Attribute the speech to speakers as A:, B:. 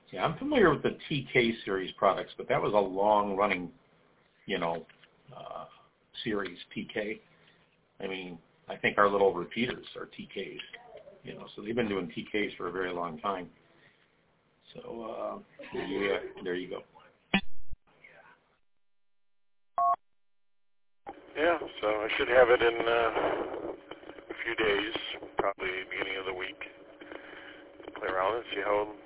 A: Yeah, I'm familiar with the TK series products, but that was a long-running, series, TK. I mean, I think our little repeaters are TKs, so they've been doing TKs for a very long time. So, yeah, there you go.
B: Yeah, so I should have it in a few days, probably beginning of the week. Play around and see how